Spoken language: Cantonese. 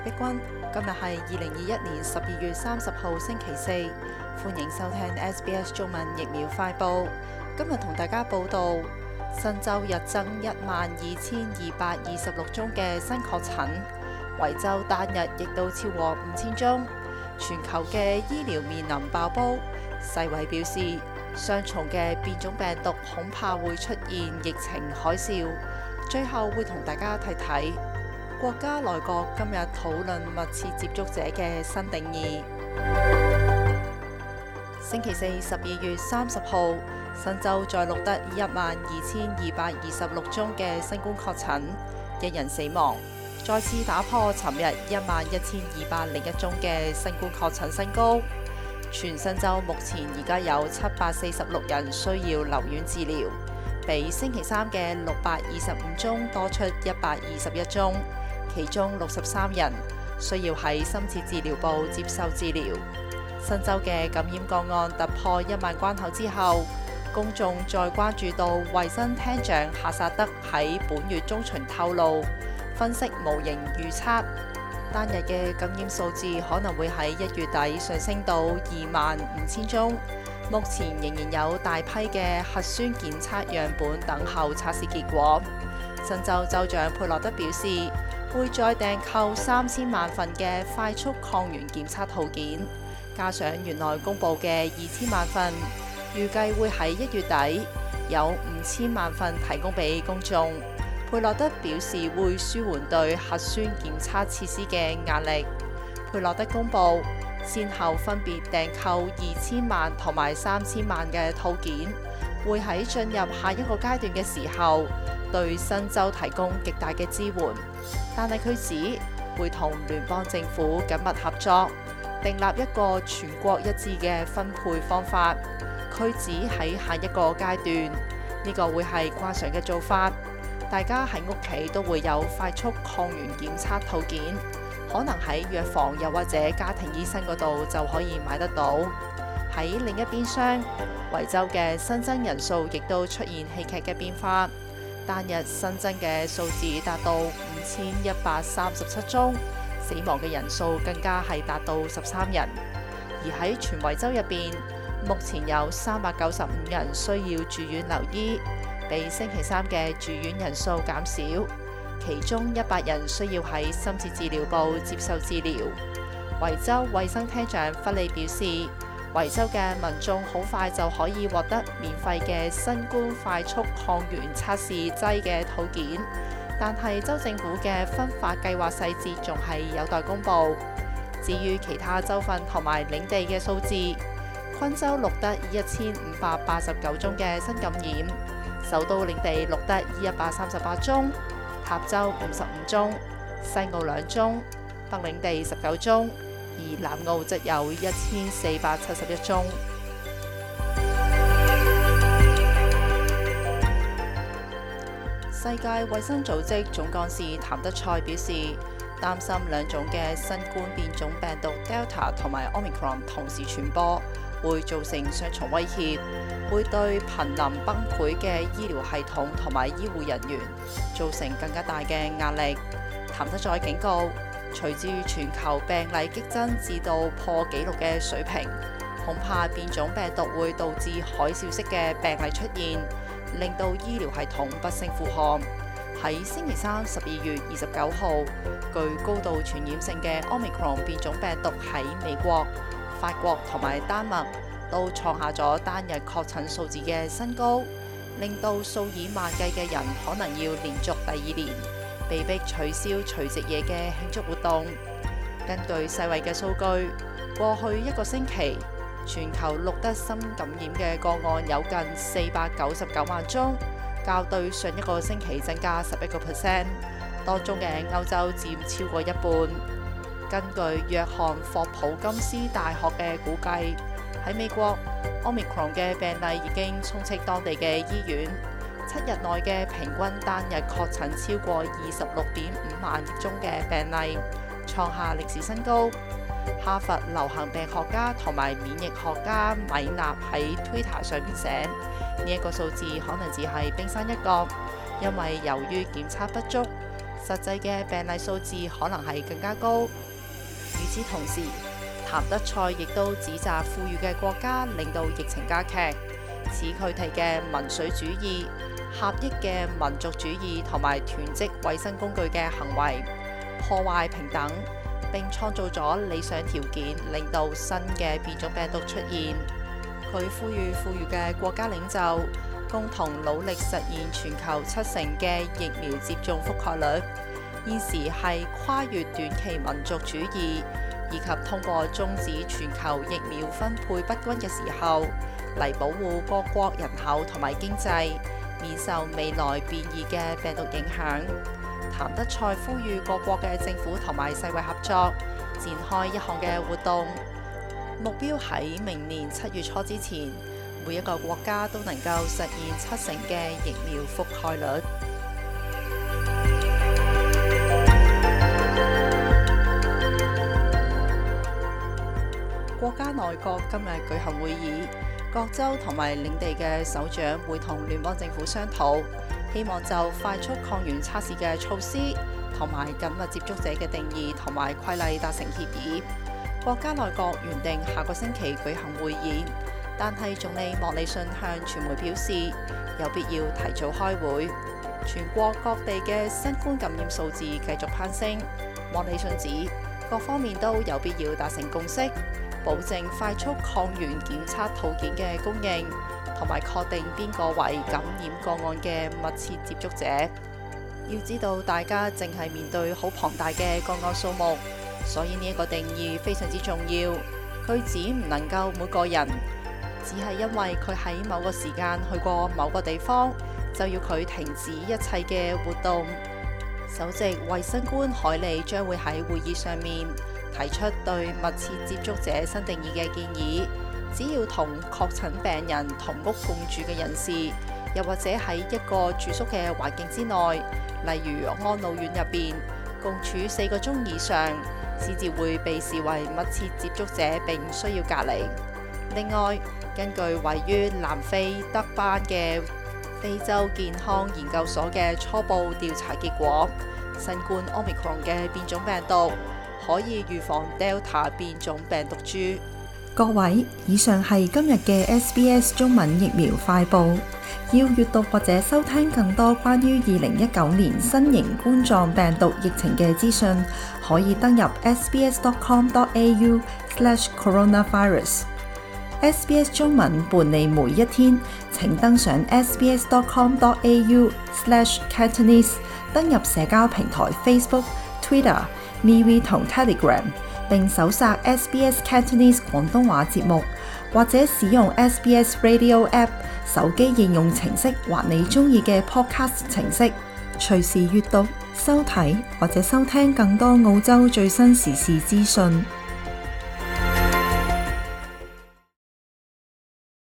碧君。今日係2021年12月30號星期四，歡迎收聽 SBS 中文疫苗快報。今日同大家報道，新州日增12,226宗嘅新確診，維州單日亦都超過5000宗。全球嘅醫療面臨爆煲，世衛表示，雙重嘅變種病毒恐怕會出現疫情海嘯。最後會同大家睇睇國家內閣今日討論密切接觸者嘅新定義。星期四12月30號，新州再錄得12,226宗嘅新冠確診，1人死亡，再次打破尋日11,201宗嘅新冠確診新高。全新州目前而家有746人需要留院治療，比星期三嘅625宗多出121宗，其中63人需要喺深切治療部接受治療。新州嘅感染個案突破1萬關口之後，公眾再關注到衛生廳長夏薩德喺本月中旬透露，分析模型預測單日嘅感染數字可能會喺1月底上升到25,000宗。目前仍然有大批嘅核酸檢測樣本等候測試結果。新州州長佩洛德表示，會再訂購3000萬份嘅快速抗原檢測套件，加上原來公佈嘅2000萬份，預計會喺1月底有5000萬份提供俾公眾。佩洛德表示會舒緩對核酸檢測設施嘅壓力。佩洛德公佈，先後分別訂購2000萬同埋3000萬嘅套件，會喺進入下一個階段嘅時候，對新州提供極大嘅支援。但係佢指會同聯邦政府緊密合作，訂立一個全國一致嘅分配方法。佢指喺下一個階段，呢個會係慣常嘅做法。大家喺屋企都會有快速抗原檢測套件，可能喺藥房又或者家庭醫生嗰度就可以買得到。喺另一邊廂，維州嘅新增人數亦都出現戲劇嘅變化，單日新增嘅數字達到5137宗，死亡嘅人數更加係達到13人。而喺全維州入邊，目前有395人需要住院留醫，比星期三嘅住院人數減少，其中100人需要喺深切治療部接受治療。維州衛生廳長弗利表示，維州嘅民眾好快就可以獲得免費嘅新冠快速抗原測試劑嘅套件，但係州政府嘅分發計劃細節仲係有待公佈。至於其他州份同埋領地嘅數字，昆州錄得1589宗嘅新感染，首都領地錄得138宗，塔州55宗，西澳2宗，北領地19宗，而南澳則有1471宗。世界衛生組織總幹事譚德塞表示，擔心兩種嘅新冠變種病毒 Delta 同埋 Omicron 同時傳播，會造成雙重威脅，會對瀕臨崩潰嘅醫療系統同埋醫護人員造成更加大嘅壓力。譚德塞警告，隨住全球病例激增至到破紀錄嘅水平，恐怕變種病毒會導致海嘯式嘅病例出現，令到醫療系統不勝負荷。喺星期三12月29號，具高度傳染性嘅 Omicron 變種病毒喺美國、法國同埋丹麥都創下咗單日確診數字嘅新高，令到數以萬計嘅人可能要連續第2年被迫取消除夕夜嘅慶祝活動。根據世衛嘅數據，過去一個星期全球錄得新感染嘅個案有近499萬宗，較對上一個星期增加11%，當中嘅歐洲佔超過一半。根據約翰霍普金斯大學嘅估計，喺美國 Omicron 嘅病例已經充斥當地嘅醫院，7日內嘅平均單日確診超過26.5萬宗嘅病例，創下歷史新高。哈佛流行病學家同埋免疫學家米納喺 Twitter 上面寫，呢一個數字可能只係冰山一角，因為由於檢測不足， 實際嘅病例數字可能係更加高。與此同時，譚德塞亦都指責富裕嘅國家令到疫情加劇，指佢哋嘅民粹主義、狹隘嘅民族主義同埋囤積衛生工具嘅行為，破壞平等，並創造咗理想條件，令到新嘅變種病毒出現。佢呼籲富裕嘅國家領袖共同努力實現全球70%嘅疫苗接種覆蓋率。現時係跨越短期民族主義，以及通過終止全球疫苗分配不均嘅時候，嚟保護各國人口同埋經濟，免受未來變異嘅病毒影響。譚德塞呼籲各國嘅政府同埋世衛合作，展開一項嘅活動，目標喺明年7月初之前，每一個國家都能夠實現70%嘅疫苗覆蓋率。國家內閣今日舉行會議，各州同埋領地嘅首長會同聯邦政府商討，希望就快速抗原測試嘅措施同埋緊密接觸者嘅定義同埋規例達成協議。國家內閣原定下個星期舉行會議，但係總理莫里遜向傳媒表示有必要提早開會。全國各地嘅新冠感染數字繼續攀升，莫里遜指各方面都有必要達成共識，保證快速抗原檢測套件嘅供應，同埋確定邊個為感染個案嘅密切接觸者。要知道大家淨係面對好龐大嘅個案數目，所以呢一個定義非常之重要。佢指唔能夠每個人，只係因為佢喺某個時間去過某個地方，就要佢停止一切嘅活動。首席衛生官海利將會喺會議上面提出對密切接觸者新定義嘅建議，只要同確診病人同屋共住嘅人士，又或者喺一個住宿嘅環境之內，例如安老院入邊共處4個鐘以上，先至會被視為密切接觸者並需要隔離。另外，根據位於南非德班嘅非洲健康研究所嘅初步調查結果，新冠 Omicron 嘅變種病毒可以預防 Delta 變種病毒株。 各位，以上係今日嘅 SBS 中文疫苗快報。要閱讀或者收聽更多關於2019年新型冠狀病毒疫情嘅資訊，可以登入 sbs.com.au/coronavirus。SBS 中文伴你每一天，請登上 sbs.com.au/Cantonese， 登入社交平台 Facebook、Twitter、MeWe 同 Telegram， 並搜索 SBS Cantonese 廣東話節目，或者使用 SBS Radio App 手機應用程式或你鍾意嘅 Podcast 程式，隨時閱讀、收睇或者收聽更多澳洲最新時事資訊。